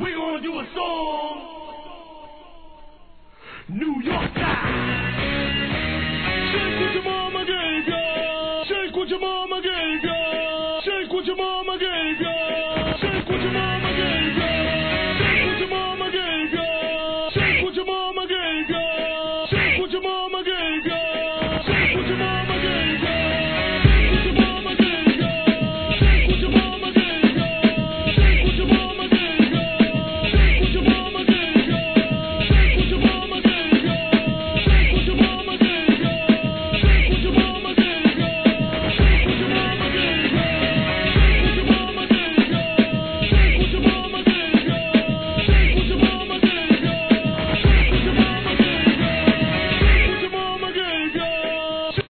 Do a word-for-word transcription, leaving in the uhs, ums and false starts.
We're gonna do a song, New York style. Shake what your mama gave ya. Shake what your mama gave ya. Shake what your mama gave ya. Shake what your mama gave ya.